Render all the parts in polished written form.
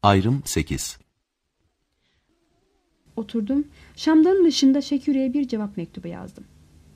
Ayrım 8. Oturdum. Şamdanın ışığında Şeküre'ye bir cevap mektubu yazdım.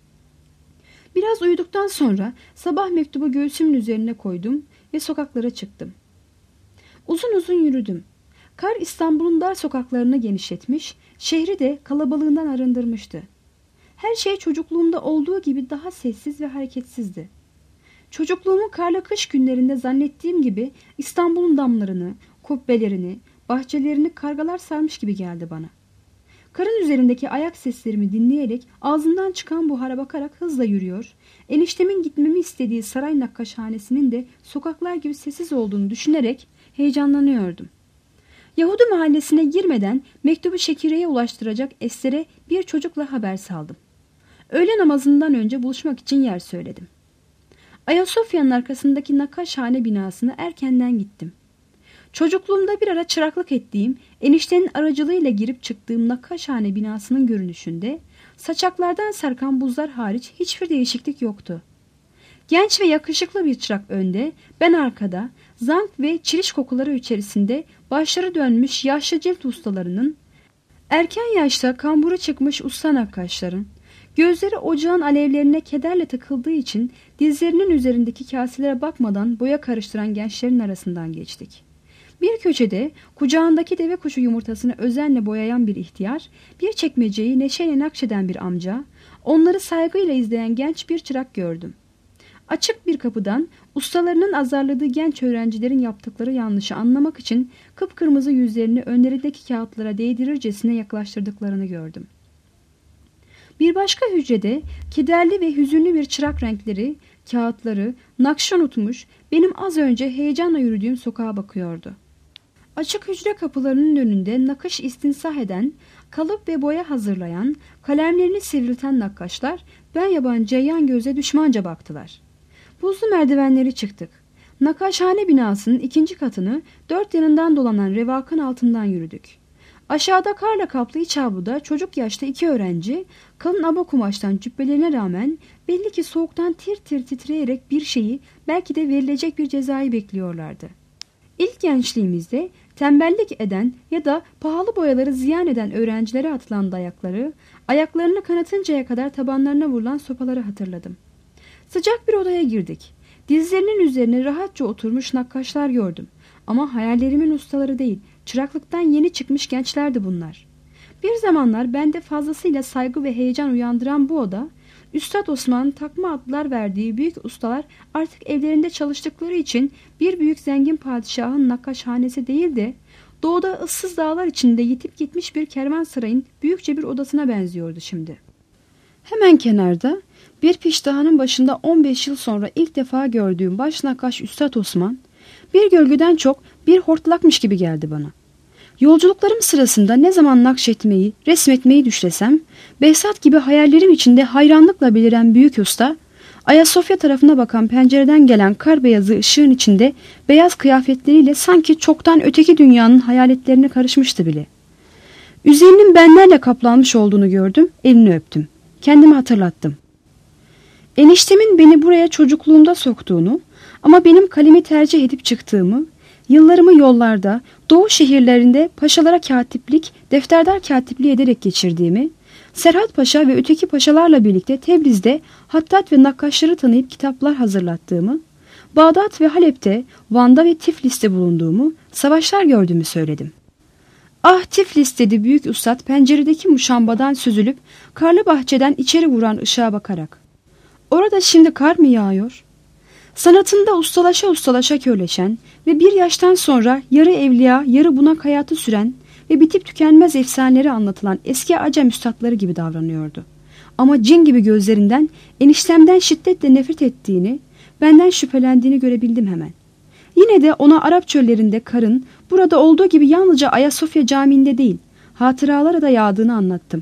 Biraz uyuduktan sonra sabah mektubu göğsümün üzerine koydum ve sokaklara çıktım. Uzun uzun yürüdüm. Kar İstanbul'un dar sokaklarını genişletmiş, şehri de kalabalığından arındırmıştı. Her şey çocukluğumda olduğu gibi daha sessiz ve hareketsizdi. Çocukluğumun karlı kış günlerinde zannettiğim gibi İstanbul'un damlarını, kubbelerini, bahçelerini kargalar sarmış gibi geldi bana. Karın üzerindeki ayak seslerimi dinleyerek ağzından çıkan buhara bakarak hızla yürüyor, eniştemin gitmemi istediği saray nakkaşhanesinin de sokaklar gibi sessiz olduğunu düşünerek heyecanlanıyordum. Yahudi mahallesine girmeden mektubu Şekire'ye ulaştıracak Ester'e bir çocukla haber saldım. Öğle namazından önce buluşmak için yer söyledim. Ayasofya'nın arkasındaki nakkaşhane binasına erkenden gittim. Çocukluğumda bir ara çıraklık ettiğim, eniştenin aracılığıyla girip çıktığım nakkaşhane binasının görünüşünde saçaklardan sarkan buzlar hariç hiçbir değişiklik yoktu. Genç ve yakışıklı bir çırak önde, ben arkada, zank ve çiriş kokuları içerisinde başları dönmüş yaşlı cilt ustalarının, erken yaşta kamburu çıkmış usta nakkaşların, gözleri ocağın alevlerine kederle takıldığı için dizlerinin üzerindeki kaselere bakmadan boya karıştıran gençlerin arasından geçtik. Bir köşede kucağındaki deve kuşu yumurtasını özenle boyayan bir ihtiyar, bir çekmeceyi neşeyle nakşeden bir amca, onları saygıyla izleyen genç bir çırak gördüm. Açık bir kapıdan ustalarının azarladığı genç öğrencilerin yaptıkları yanlışı anlamak için kıpkırmızı yüzlerini önlerindeki kağıtlara değdirircesine yaklaştırdıklarını gördüm. Bir başka hücrede kederli ve hüzünlü bir çırak renkleri, kağıtları, nakşı unutmuş, benim az önce heyecanla yürüdüğüm sokağa bakıyordu. Açık hücre kapılarının önünde nakış istinsah eden, kalıp ve boya hazırlayan, kalemlerini sivrilten nakkaşlar ben yabancıya yan göze düşmanca baktılar. Buzlu merdivenleri çıktık. Nakkaşhane binasının 2. katını 4 yanından dolanan revakın altından yürüdük. Aşağıda karla kaplı iç avluda çocuk yaşta 2 öğrenci, kalın aba kumaştan cübbelerine rağmen belli ki soğuktan tir tir titreyerek bir şeyi, belki de verilecek bir cezayı bekliyorlardı. İlk gençliğimizde tembellik eden ya da pahalı boyaları ziyan eden öğrencilere atılan dayakları, ayaklarını kanatıncaya kadar tabanlarına vurulan sopaları hatırladım. Sıcak bir odaya girdik. Dizlerinin üzerine rahatça oturmuş nakkaşlar gördüm. Ama hayallerimin ustaları değil, çıraklıktan yeni çıkmış gençlerdi bunlar. Bir zamanlar bende fazlasıyla saygı ve heyecan uyandıran bu oda, Üstad Osman'ın takma adlar verdiği büyük ustalar artık evlerinde çalıştıkları için bir büyük zengin padişahın nakkaşhanesi değil de doğuda ıssız dağlar içinde yitip gitmiş bir kervansarayın büyükçe bir odasına benziyordu şimdi. Hemen kenarda bir piştahanın başında 15 yıl sonra ilk defa gördüğüm baş nakkaş Üstad Osman bir gölgeden çok bir hortlakmış gibi geldi bana. Yolculuklarım sırasında ne zaman nakşetmeyi, resmetmeyi düşlesem, Behzat gibi hayallerim içinde hayranlıkla beliren büyük usta, Ayasofya tarafına bakan pencereden gelen kar beyazı ışığın içinde beyaz kıyafetleriyle sanki çoktan öteki dünyanın hayaletlerine karışmıştı bile. Üzerinin benlerle kaplanmış olduğunu gördüm, elini öptüm. Kendimi hatırlattım. Eniştemin beni buraya çocukluğumda soktuğunu ama benim kalemi tercih edip çıktığımı, yıllarımı yollarda, doğu şehirlerinde paşalara katiplik, defterdar katipliği ederek geçirdiğimi, Serhat Paşa ve öteki paşalarla birlikte Tebriz'de Hattat ve nakkaşları tanıyıp kitaplar hazırlattığımı, Bağdat ve Halep'te, Van'da ve Tiflis'te bulunduğumu, savaşlar gördüğümü söyledim. Ah Tiflis dedi büyük ustad penceredeki muşambadan süzülüp karlı bahçeden içeri vuran ışığa bakarak. Orada şimdi kar mı yağıyor? Sanatında ustalaşa körleşen ve bir yaştan sonra yarı evliya yarı bunak hayatı süren ve bitip tükenmez efsaneleri anlatılan eski acem üstadları gibi davranıyordu. Ama cin gibi gözlerinden eniştemden şiddetle nefret ettiğini, benden şüphelendiğini görebildim hemen. Yine de ona Arap çöllerinde karın burada olduğu gibi yalnızca Ayasofya Camii'nde değil, hatıralara da yağdığını anlattım.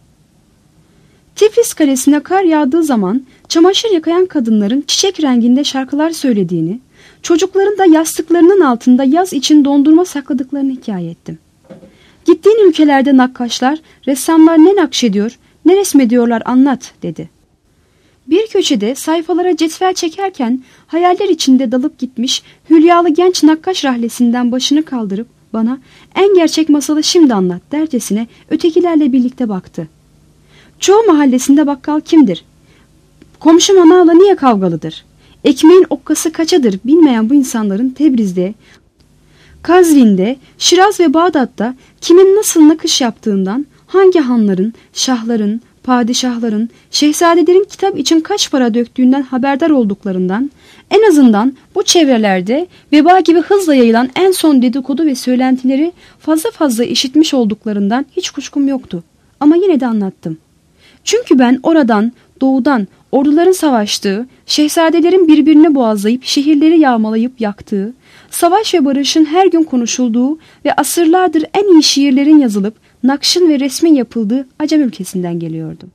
Tiflis Kalesi'ne kar yağdığı zaman çamaşır yıkayan kadınların çiçek renginde şarkılar söylediğini, çocukların da yastıklarının altında yaz için dondurma sakladıklarını hikaye ettim. Gittiğin ülkelerde nakkaşlar, ressamlar ne nakşediyor, ne resmediyorlar anlat dedi. Bir köşede sayfalara cetvel çekerken hayaller içinde dalıp gitmiş hülyalı genç nakkaş rahlesinden başını kaldırıp Bana en gerçek masalı şimdi anlat dercesine ötekilerle birlikte baktı. Çoğu mahallesinde bakkal kimdir? Komşu manavla niye kavgalıdır? Ekmeğin okkası kaçadır bilmeyen bu insanların Tebriz'de, Kazvin'de, Şiraz ve Bağdat'ta kimin nasıl nakış yaptığından, hangi hanların, şahların, padişahların, şehzadelerin kitap için kaç para döktüğünden haberdar olduklarından, en azından bu çevrelerde veba gibi hızla yayılan en son dedikodu ve söylentileri fazla fazla işitmiş olduklarından hiç kuşkum yoktu. Ama yine de anlattım. Çünkü ben oradan, doğudan, orduların savaştığı, şehzadelerin birbirini boğazlayıp şehirleri yağmalayıp yaktığı, savaş ve barışın her gün konuşulduğu ve asırlardır en iyi şiirlerin yazılıp nakşın ve resmin yapıldığı Acem ülkesinden geliyordum.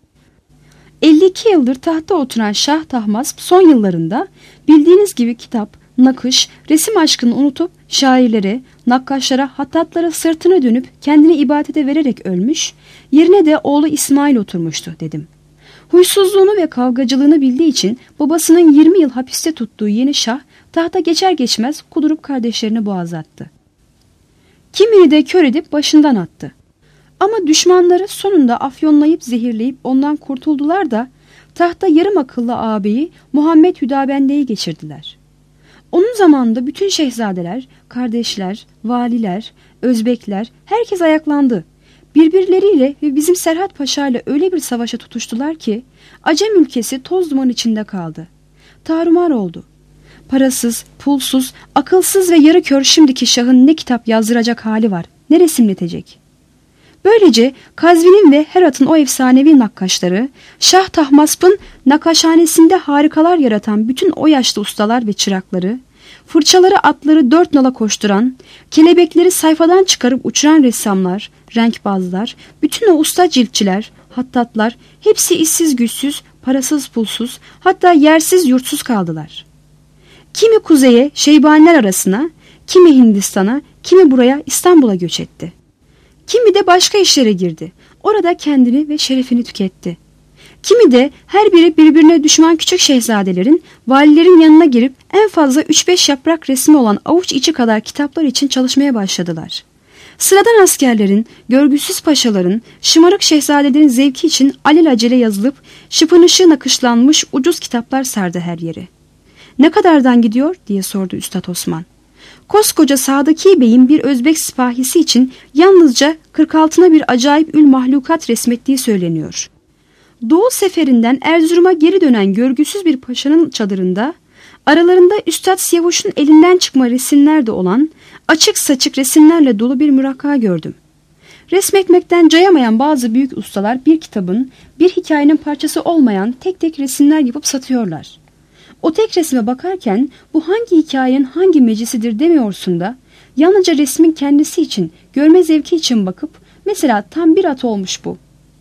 52 yıldır tahta oturan Şah Tahmasp son yıllarında bildiğiniz gibi kitap, nakış, resim aşkını unutup şairlere, nakkaşlara, hattatlara sırtını dönüp kendini ibadete vererek ölmüş, yerine de oğlu İsmail oturmuştu dedim. Huysuzluğunu ve kavgacılığını bildiği için babasının 20 yıl hapiste tuttuğu yeni şah tahta geçer geçmez kudurup kardeşlerini boğazlattı. Kimini de kör edip başından attı. Ama düşmanları sonunda afyonlayıp zehirleyip ondan kurtuldular da tahta yarım akıllı ağabeyi Muhammed Hüdabende'yi geçirdiler. Onun zamanında bütün şehzadeler, kardeşler, valiler, özbekler herkes ayaklandı. Birbirleriyle ve bizim Serhat Paşa ile öyle bir savaşa tutuştular ki Acem ülkesi toz duman içinde kaldı. Tarumar oldu. Parasız, pulsuz, akılsız ve yarı kör şimdiki şahın ne kitap yazdıracak hali var, ne resimletecek? Böylece Kazvin'in ve Herat'ın o efsanevi nakkaşları, Şah Tahmasp'ın nakkaşhanesinde harikalar yaratan bütün o yaşlı ustalar ve çırakları, fırçaları atları dört nala koşturan, kelebekleri sayfadan çıkarıp uçuran ressamlar, renkbazlar, bütün o usta ciltçiler, hattatlar hepsi işsiz güçsüz, parasız pulsuz, hatta yersiz yurtsuz kaldılar. Kimi kuzeye, Şeybaniler arasına, kimi Hindistan'a, kimi buraya İstanbul'a göç etti. Kimi de başka işlere girdi. Orada kendini ve şerefini tüketti. Kimi de her biri birbirine düşman küçük şehzadelerin, valilerin yanına girip en fazla 3-5 yaprak resmi olan avuç içi kadar kitaplar için çalışmaya başladılar. Sıradan askerlerin, görgüsüz paşaların, şımarık şehzadelerin zevki için alelacele yazılıp şıpınışı nakışlanmış ucuz kitaplar sardı her yeri. "Ne kadardan gidiyor?" diye sordu Üstad Osman. Koskoca Sadıki Bey'in bir Özbek sipahisi için yalnızca 46'ına bir acayip ül mahlukat resmettiği söyleniyor. Doğu seferinden Erzurum'a geri dönen görgüsüz bir paşanın çadırında, aralarında Üstad Siyavuş'un elinden çıkma resimler de olan, açık saçık resimlerle dolu bir mürakka gördüm. Resmetmekten cayamayan bazı büyük ustalar bir kitabın, bir hikayenin parçası olmayan tek tek resimler yapıp satıyorlar. O tek resme bakarken bu hangi hikayenin hangi meclisidir demiyorsun da yalnızca resmin kendisi için, görme zevki için bakıp mesela tam bir at olmuş bu.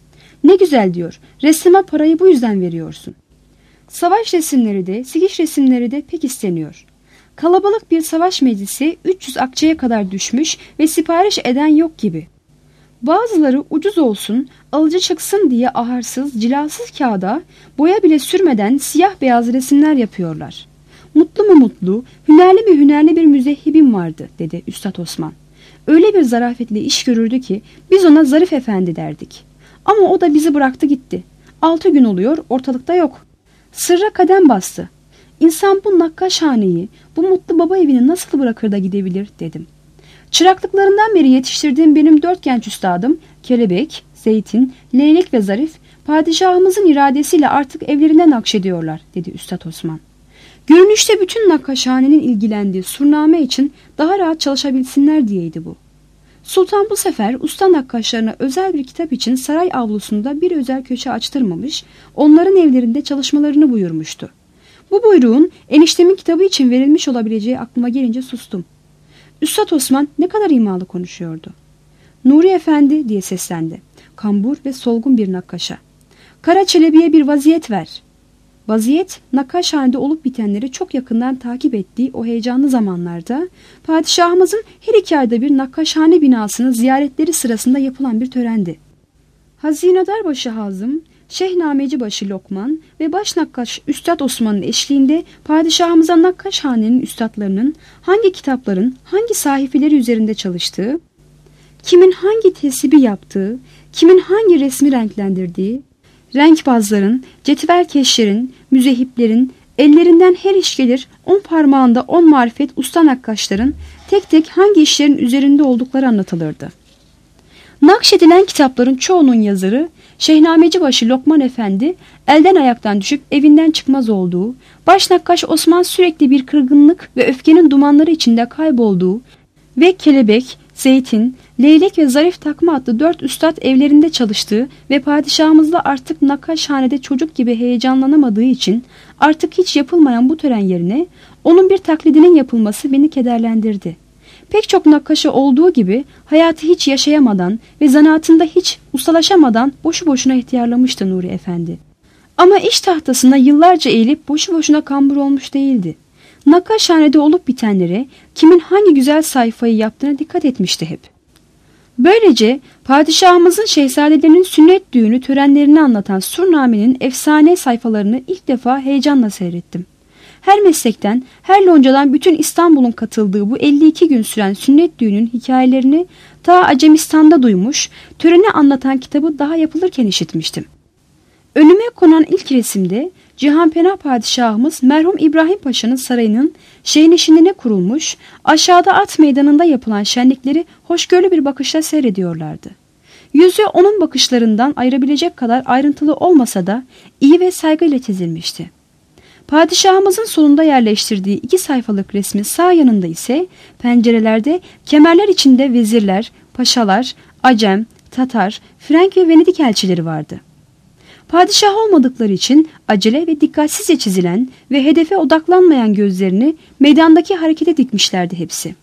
Ne güzel diyor, resime parayı bu yüzden veriyorsun. Savaş resimleri de, sikiş resimleri de pek isteniyor. Kalabalık bir savaş meclisi 300 akçeye kadar düşmüş ve sipariş eden yok gibi. Bazıları ucuz olsun, alıcı çıksın diye aharsız, cilasız kağıda boya bile sürmeden siyah beyaz resimler yapıyorlar. Mutlu mu mutlu, hünerli mi hünerli bir müzehhibim vardı dedi Üstad Osman. Öyle bir zarafetle iş görürdü ki biz ona Zarif Efendi derdik. Ama o da bizi bıraktı gitti. 6 gün oluyor, ortalıkta yok. Sırra kadem bastı. İnsan bu nakkaşhaneyi, bu mutlu baba evini nasıl bırakır da gidebilir dedim. Çıraklıklarından beri yetiştirdiğim benim 4 genç üstadım, Kelebek, Zeytin, Leylek ve Zarif, padişahımızın iradesiyle artık evlerinden nakşediyorlar dedi Üstad Osman. Görünüşte bütün nakkaşhanenin ilgilendiği surname için daha rahat çalışabilsinler diyeydi bu. Sultan bu sefer usta nakkaşlarına özel bir kitap için saray avlusunda bir özel köşe açtırmamış, onların evlerinde çalışmalarını buyurmuştu. Bu buyruğun eniştemin kitabı için verilmiş olabileceği aklıma gelince sustum. Üstad Osman ne kadar imalı konuşuyordu. "Nuri Efendi" diye seslendi. Kambur ve solgun bir nakkaşa. "Kara Çelebi'ye bir vaziyet ver." Vaziyet, nakkaşhanede olup bitenleri çok yakından takip ettiği o heyecanlı zamanlarda padişahımızın her 2 ayda bir nakkaşhane binasını ziyaretleri sırasında yapılan bir törendi. Hazinedarbaşı Hazım, Şeyhnamecibaşı Lokman ve Başnakkaş Üstad Osman'ın eşliğinde padişahımıza Nakkaşhane'nin üstadlarının hangi kitapların hangi sahifeleri üzerinde çalıştığı, kimin hangi tesibi yaptığı, kimin hangi resmi renklendirdiği, renkbazların, cetvelkeşlerin, müzehiplerin, ellerinden her iş gelir 10 parmağında 10 marifet usta nakkaşların tek tek hangi işlerin üzerinde oldukları anlatılırdı. Nakşedilen kitapların çoğunun yazarı Şeyhnamecibaşı Lokman Efendi elden ayaktan düşüp evinden çıkmaz olduğu, Başnakkaş Osman sürekli bir kırgınlık ve öfkenin dumanları içinde kaybolduğu ve Kelebek, Zeytin, Leylek ve Zarif Takma adlı 4 üstad evlerinde çalıştığı ve padişahımızla artık Nakkaşhane'de çocuk gibi heyecanlanamadığı için artık hiç yapılmayan bu tören yerine onun bir taklidinin yapılması beni kederlendirdi. Pek çok nakkaşı olduğu gibi hayatı hiç yaşayamadan ve zanaatında hiç ustalaşamadan boşu boşuna ihtiyarlamıştı Nuri Efendi. Ama iş tahtasına yıllarca eğilip boşu boşuna kambur olmuş değildi. Nakkaşhane'de olup bitenlere, kimin hangi güzel sayfayı yaptığına dikkat etmişti hep. Böylece padişahımızın şehzadelerinin sünnet düğünü törenlerini anlatan Surname'nin efsane sayfalarını ilk defa heyecanla seyrettim. Her meslekten, her loncadan bütün İstanbul'un katıldığı bu 52 gün süren sünnet düğünün hikayelerini ta Acemistan'da duymuş, töreni anlatan kitabı daha yapılırken işitmiştim. Önüme konan ilk resimde Cihanpena padişahımız merhum İbrahim Paşa'nın sarayının şehneşinine kurulmuş, aşağıda at meydanında yapılan şenlikleri hoşgörülü bir bakışla seyrediyorlardı. Yüzü onun bakışlarından ayırabilecek kadar ayrıntılı olmasa da iyi ve saygıyla çizilmişti. Padişahımızın solunda yerleştirdiği 2 sayfalık resmin sağ yanında ise pencerelerde kemerler içinde vezirler, paşalar, Acem, Tatar, Frank ve Venedik elçileri vardı. Padişah olmadıkları için acele ve dikkatsizce çizilen ve hedefe odaklanmayan gözlerini meydandaki harekete dikmişlerdi hepsi.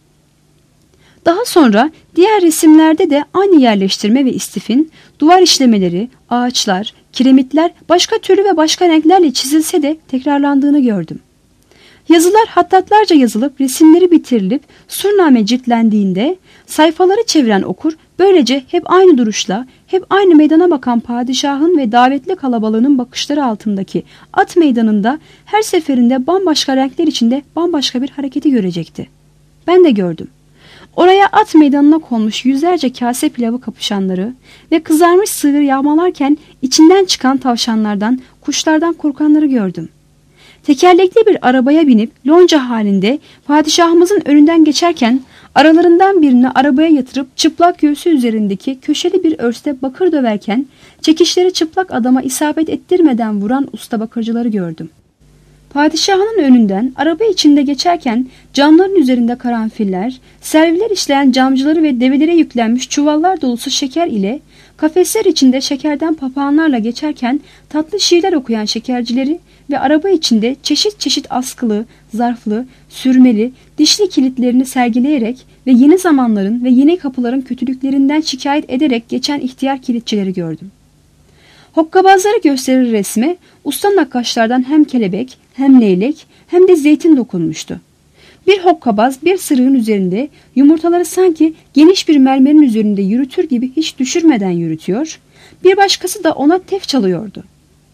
Daha sonra diğer resimlerde de aynı yerleştirme ve istifin, duvar işlemeleri, ağaçlar, kiremitler başka türlü ve başka renklerle çizilse de tekrarlandığını gördüm. Yazılar hattatlarca yazılıp resimleri bitirilip Surname ciltlendiğinde sayfaları çeviren okur böylece hep aynı duruşla, hep aynı meydana bakan padişahın ve davetli kalabalığının bakışları altındaki at meydanında her seferinde bambaşka renkler içinde bambaşka bir hareketi görecekti. Ben de gördüm. Oraya at meydanına konmuş yüzlerce kase pilavı kapışanları ve kızarmış sığır yağmalarken içinden çıkan tavşanlardan, kuşlardan korkanları gördüm. Tekerlekli bir arabaya binip lonca halinde padişahımızın önünden geçerken aralarından birini arabaya yatırıp çıplak göğsü üzerindeki köşeli bir örste bakır döverken çekişleri çıplak adama isabet ettirmeden vuran usta bakırcıları gördüm. Padişahının önünden araba içinde geçerken camların üzerinde karanfiller, serviler işleyen camcıları ve develere yüklenmiş çuvallar dolusu şeker ile kafesler içinde şekerden papağanlarla geçerken tatlı şiirler okuyan şekercileri ve araba içinde çeşit çeşit askılı, zarflı, sürmeli, dişli kilitlerini sergileyerek ve yeni zamanların ve yeni kapıların kötülüklerinden şikayet ederek geçen ihtiyar kilitçileri gördüm. Hokkabazları gösterir resme, usta nakkaşlardan hem kelebek, hem leylek, hem de zeytin dokunmuştu. Bir hokkabaz bir sırığın üzerinde yumurtaları sanki geniş bir mermerin üzerinde yürütür gibi hiç düşürmeden yürütüyor, bir başkası da ona tef çalıyordu.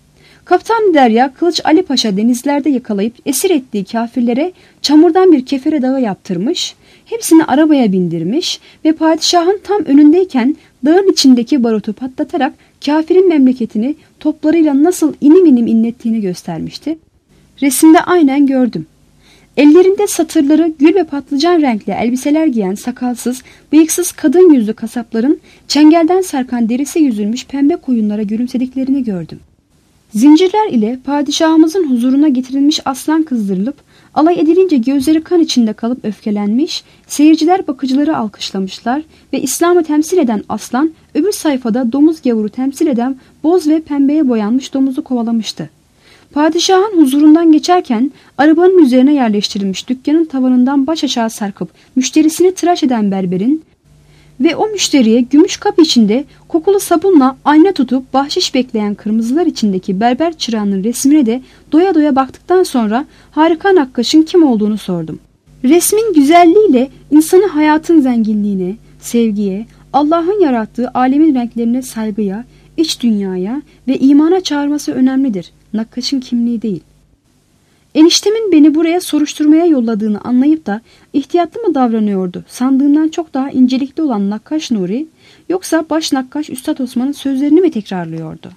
Kaptan Derya, Kılıç Ali Paşa denizlerde yakalayıp esir ettiği kafirlere çamurdan bir kefere dağı yaptırmış, hepsini arabaya bindirmiş ve padişahın tam önündeyken dağın içindeki barutu patlatarak kafirin memleketini toplarıyla nasıl inim inim inlettiğini göstermişti. Resimde aynen gördüm. Ellerinde satırları gül ve patlıcan renkli elbiseler giyen sakalsız, bıyıksız kadın yüzlü kasapların çengelden sarkan derisi yüzülmüş pembe koyunlara gülümsediklerini gördüm. Zincirler ile padişahımızın huzuruna getirilmiş aslan kızdırılıp, alay edilince gözleri kan içinde kalıp öfkelenmiş, seyirciler bakıcıları alkışlamışlar ve İslam'ı temsil eden aslan, öbür sayfada domuz gavuru temsil eden boz ve pembeye boyanmış domuzu kovalamıştı. Padişahın huzurundan geçerken arabanın üzerine yerleştirilmiş dükkanın tavanından baş aşağı sarkıp müşterisini tıraş eden berberin ve o müşteriye gümüş kap içinde kokulu sabunla ayna tutup bahşiş bekleyen kırmızılar içindeki berber çırağının resmine de doya doya baktıktan sonra harika nakkaşın kim olduğunu sordum. Resmin güzelliğiyle insanı hayatın zenginliğine, sevgiye, Allah'ın yarattığı alemin renklerine saygıya, iç dünyaya ve imana çağırması önemlidir. Nakkaşın kimliği değil. Eniştemin beni buraya soruşturmaya yolladığını anlayıp da ihtiyatlı mı davranıyordu? Sandığımdan çok daha incelikli olan Nakkaş Nuri, yoksa baş nakkaş Üstad Osman'ın sözlerini mi tekrarlıyordu?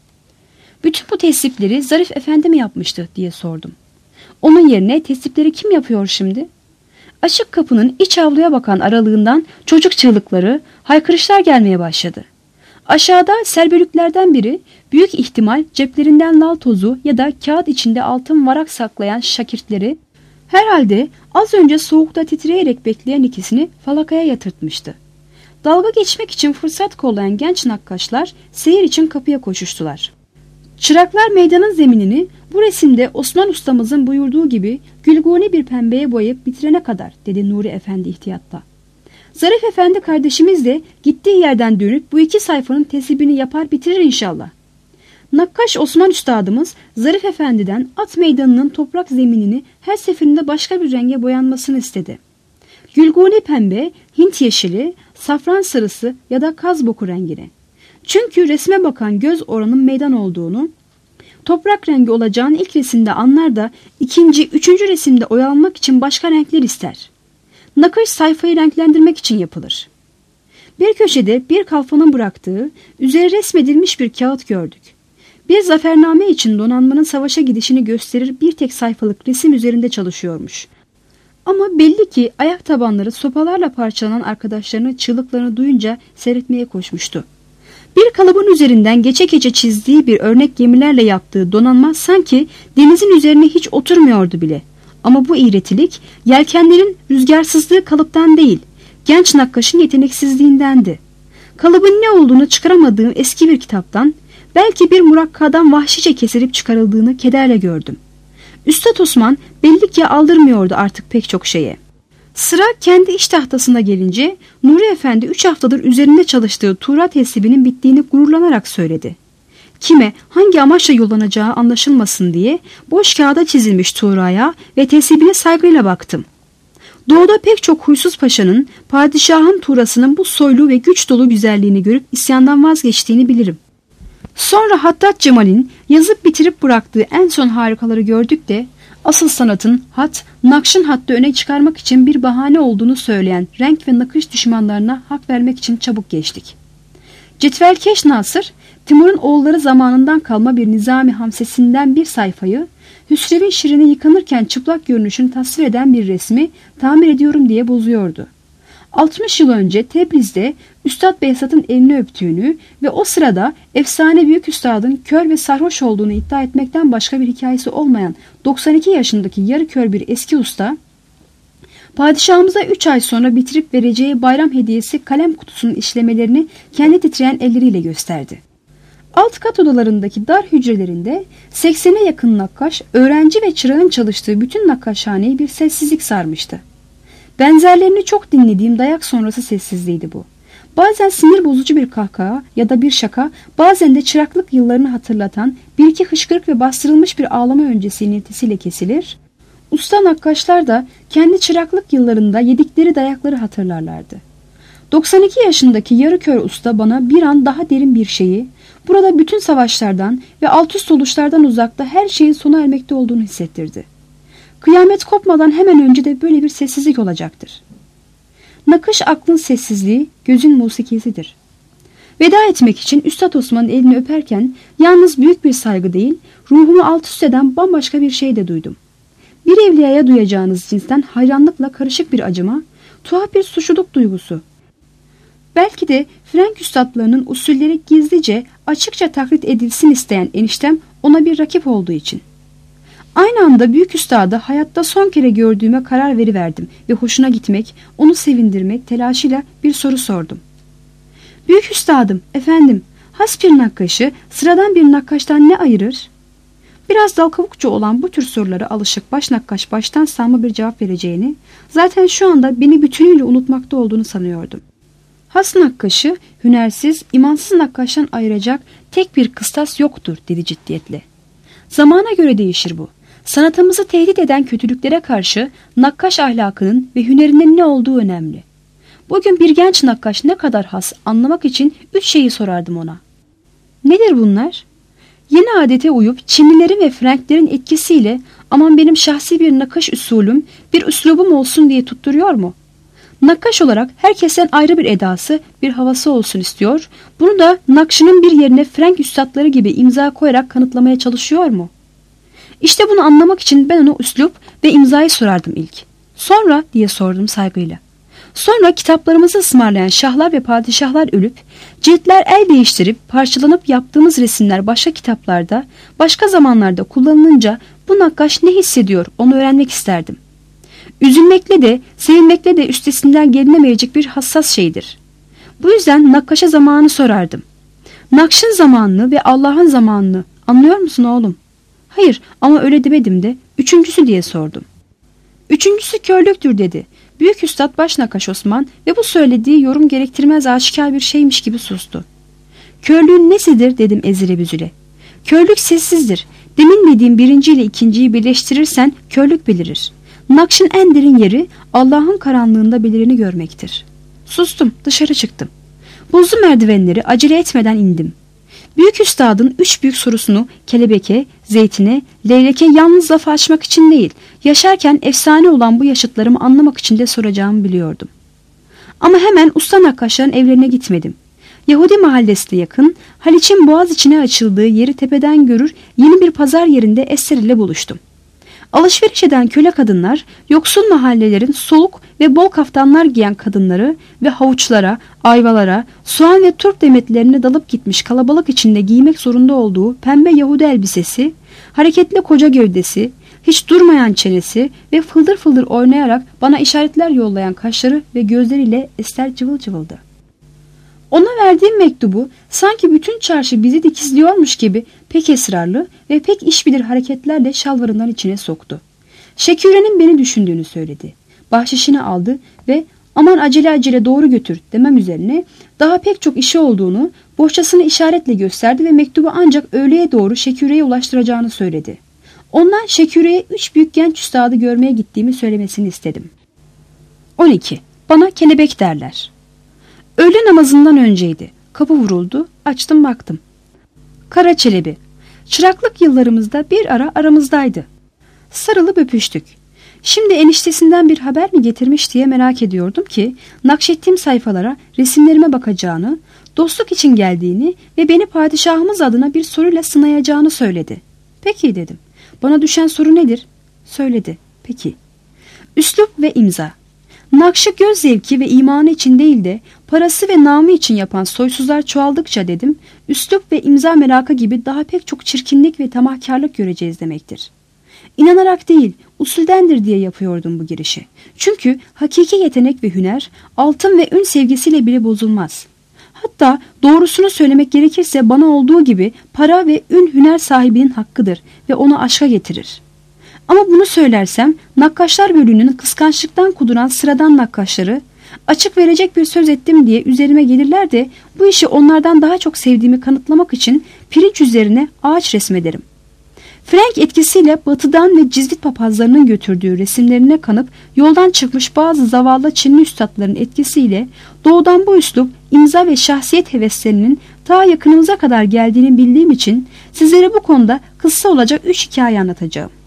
Bütün bu tesipleri Zarif Efendi mi yapmıştı diye sordum. Onun yerine tesipleri kim yapıyor şimdi? Açık kapının iç avluya bakan aralığından çocuk çığlıkları, haykırışlar gelmeye başladı. Aşağıda serbülüklerden biri büyük ihtimal ceplerinden lal tozu ya da kağıt içinde altın varak saklayan şakirtleri herhalde az önce soğukta titreyerek bekleyen ikisini falakaya yatırtmıştı. Dalga geçmek için fırsat kollayan genç nakkaşlar seyir için kapıya koşuştular. Çıraklar meydanın zeminini bu resimde Osman ustamızın buyurduğu gibi gülguni bir pembeye boyayıp bitirene kadar dedi Nuri Efendi ihtiyatla. Zarif Efendi kardeşimiz de gittiği yerden dönüp bu 2 sayfanın tesibini yapar bitirir inşallah. Nakkaş Osman Üstadımız Zarif Efendi'den at meydanının toprak zeminini her seferinde başka bir renge boyanmasını istedi. Gülguni pembe, Hint yeşili, safran sarısı ya da kaz boku rengini. Çünkü resme bakan göz oranın meydan olduğunu, toprak rengi olacağını ilk resimde anlar da ikinci, üçüncü resimde oyalanmak için başka renkler ister. Nakış sayfayı renklendirmek için yapılır. Bir köşede bir kalfanın bıraktığı, üzeri resmedilmiş bir kağıt gördük. Bir zafername için donanmanın savaşa gidişini gösterir bir tek sayfalık resim üzerinde çalışıyormuş. Ama belli ki ayak tabanları sopalarla parçalanan arkadaşlarının çığlıklarını duyunca seyretmeye koşmuştu. Bir kalıbın üzerinden geçe geçe çizdiği bir örnek gemilerle yaptığı donanma sanki denizin üzerine hiç oturmuyordu bile. Ama bu iğretilik yelkenlerin rüzgarsızlığı kalıptan değil, genç nakkaşın yeteneksizliğindendi. Kalıbın ne olduğunu çıkaramadığım eski bir kitaptan, belki bir murakkadan vahşice kesilip çıkarıldığını kederle gördüm. Üstad Osman belli ki aldırmıyordu artık pek çok şeye. Sıra kendi iş tahtasına gelince Nuri Efendi 3 haftadır üzerinde çalıştığı Tuğra tesibinin bittiğini gururlanarak söyledi. Kime, hangi amaçla yollanacağı anlaşılmasın diye boş kağıda çizilmiş Tuğra'ya ve tesibine saygıyla baktım. Doğuda pek çok huysuz paşanın, padişahın Tuğra'sının bu soylu ve güç dolu güzelliğini görüp isyandan vazgeçtiğini bilirim. Sonra Hattat Cemal'in yazıp bitirip bıraktığı en son harikaları gördük de asıl sanatın nakşın hattı öne çıkarmak için bir bahane olduğunu söyleyen renk ve nakış düşmanlarına hak vermek için çabuk geçtik. Cetvelkeş Nasır, Timur'un oğulları zamanından kalma bir nizami hamsesinden bir sayfayı, Hüsrev'in şirini yıkanırken çıplak görünüşünü tasvir eden bir resmi tamir ediyorum diye bozuyordu. 60 yıl önce Tebriz'de Üstad Behzat'ın elini öptüğünü ve o sırada efsane büyük üstadın kör ve sarhoş olduğunu iddia etmekten başka bir hikayesi olmayan 92 yaşındaki yarı kör bir eski usta, padişahımıza 3 ay sonra bitirip vereceği bayram hediyesi kalem kutusunun işlemelerini kendi titreyen elleriyle gösterdi. Alt kat odalarındaki dar hücrelerinde 80'e yakın nakkaş, öğrenci ve çırağın çalıştığı bütün nakkaşhaneyi bir sessizlik sarmıştı. Benzerlerini çok dinlediğim dayak sonrası sessizliğiydi bu. Bazen sinir bozucu bir kahkaha ya da bir şaka, bazen de çıraklık yıllarını hatırlatan bir iki hışkırık ve bastırılmış bir ağlama öncesi iniltisiyle kesilir. Usta nakkaşlar da kendi çıraklık yıllarında yedikleri dayakları hatırlarlardı. 92 yaşındaki yarı kör usta bana bir an daha derin bir şeyi, burada bütün savaşlardan ve alt üst oluşlardan uzakta her şeyin sona ermekte olduğunu hissettirdi. Kıyamet kopmadan hemen önce de böyle bir sessizlik olacaktır. Nakış aklın sessizliği, gözün musikisidir. Veda etmek için Üstad Osman'ın elini öperken yalnız büyük bir saygı değil, ruhumu alt üst eden bambaşka bir şey de duydum. Bir evliyaya duyacağınız cinsten hayranlıkla karışık bir acıma, tuhaf bir suçluluk duygusu. Belki de Frank üstadlarının usulleri gizlice, açıkça taklit edilsin isteyen eniştem ona bir rakip olduğu için. Aynı anda büyük üstadı hayatta son kere gördüğüme karar veriverdim ve hoşuna gitmek, onu sevindirmek telaşıyla bir soru sordum. Büyük üstadım, efendim, has bir nakkaşı sıradan bir nakkaştan ne ayırır? Biraz dal kavukçu olan bu tür sorulara alışık baş nakkaş baştan sağma bir cevap vereceğini, zaten şu anda beni bütünüyle unutmakta olduğunu sanıyordum. Has nakkaşı, hünersiz, imansız nakkaştan ayıracak tek bir kıstas yoktur dedi ciddiyetle. Zamana göre değişir bu. Sanatımızı tehdit eden kötülüklere karşı nakkaş ahlakının ve hünerinin ne olduğu önemli. Bugün bir genç nakkaş ne kadar has anlamak için 3 şeyi sorardım ona. Nedir bunlar? Yeni adete uyup Çinlilerin ve Franklerin etkisiyle aman benim şahsi bir nakış usulüm, bir üslubum olsun diye tutturuyor mu? Nakkaş olarak herkesten ayrı bir edası, bir havası olsun istiyor. Bunu da nakşının bir yerine Frank üstadları gibi imza koyarak kanıtlamaya çalışıyor mu? İşte bunu anlamak için ben ona üslup ve imzayı sorardım ilk. Sonra diye sordum saygıyla. Sonra kitaplarımızı ısmarlayan şahlar ve padişahlar ölüp, ciltler el değiştirip parçalanıp yaptığımız resimler başka kitaplarda, başka zamanlarda kullanılınca bu nakkaş ne hissediyor onu öğrenmek isterdim. Üzülmekle de, sevinmekle de üstesinden gelinemeyecek bir hassas şeydir. Bu yüzden nakkaşa zamanı sorardım. Nakşın zamanını ve Allah'ın zamanını anlıyor musun oğlum? Hayır ama öyle demedim de üçüncüsü diye sordum. Üçüncüsü körlüktür dedi. Büyük Üstad Başnakaş Osman ve bu söylediği yorum gerektirmez aşikar bir şeymiş gibi sustu. Körlüğün nesidir dedim ezile büzüle. Körlük sessizdir. Demin dediğim birinci ile ikinciyi birleştirirsen körlük belirir. Nakşın en derin yeri Allah'ın karanlığında belirini görmektir. Sustum, dışarı çıktım. Buzlu merdivenleri acele etmeden indim. Büyük Üstad'ın üç büyük sorusunu kelebeke, zeytine, leyleke yalnız laf açmak için değil, yaşarken efsane olan bu yaşıtlarımı anlamak için de soracağımı biliyordum. Ama hemen usta nakkaşların evlerine gitmedim. Yahudi mahallesine yakın, Haliç'in boğaz içine açıldığı yeri tepeden görür yeni bir pazar yerinde Ester ile buluştum. Alışveriş eden köle kadınlar, yoksul mahallelerin soluk ve bol kaftanlar giyen kadınları ve havuçlara, ayvalara, soğan ve turp demetlerine dalıp gitmiş kalabalık içinde giymek zorunda olduğu pembe Yahudi elbisesi, hareketli koca gövdesi, hiç durmayan çenesi ve fıldır fıldır oynayarak bana işaretler yollayan kaşları ve gözleriyle Ester cıvıl cıvıldı. Ona verdiğim mektubu sanki bütün çarşı bizi dikizliyormuş gibi pek esrarlı ve pek işbilir hareketlerle şalvarından içine soktu. Şeküre'nin beni düşündüğünü söyledi. Bahşişini aldı ve aman acele acele doğru götür demem üzerine daha pek çok işi olduğunu bohçasını işaretle gösterdi ve mektubu ancak öğleye doğru Şeküre'ye ulaştıracağını söyledi. Ondan Şeküre'ye 3 büyük genç üstadı görmeye gittiğimi söylemesini istedim. 12. Bana kelebek derler. Öğle namazından önceydi. Kapı vuruldu. Açtım baktım. Kara Çelebi. Çıraklık yıllarımızda bir ara aramızdaydı. Sarılıp öpüştük. Şimdi eniştesinden bir haber mi getirmiş diye merak ediyordum ki nakşettiğim sayfalara resimlerime bakacağını, dostluk için geldiğini ve beni padişahımız adına bir soruyla sınayacağını söyledi. Peki dedim. Bana düşen soru nedir? Söyledi. Peki. Üslup ve imza. Nakşı göz zevki ve imanı için değil de parası ve namı için yapan soysuzlar çoğaldıkça dedim, üslup ve imza merakı gibi daha pek çok çirkinlik ve tamahkarlık göreceğiz demektir. İnanarak değil, usuldendir diye yapıyordum bu girişi. Çünkü hakiki yetenek ve hüner, altın ve ün sevgisiyle bile bozulmaz. Hatta doğrusunu söylemek gerekirse bana olduğu gibi para ve ün hüner sahibinin hakkıdır ve onu aşka getirir. Ama bunu söylersem nakkaşlar bölüğünün kıskançlıktan kuduran sıradan nakkaşları açık verecek bir söz ettim diye üzerime gelirler de bu işi onlardan daha çok sevdiğimi kanıtlamak için pirinç üzerine ağaç resmederim. Frank etkisiyle batıdan ve cizvit papazlarının götürdüğü resimlerine kanıp yoldan çıkmış bazı zavallı Çinli üstadların etkisiyle doğudan bu üslup, imza ve şahsiyet heveslerinin ta yakınımıza kadar geldiğini bildiğim için sizlere bu konuda kısa olacak 3 hikaye anlatacağım.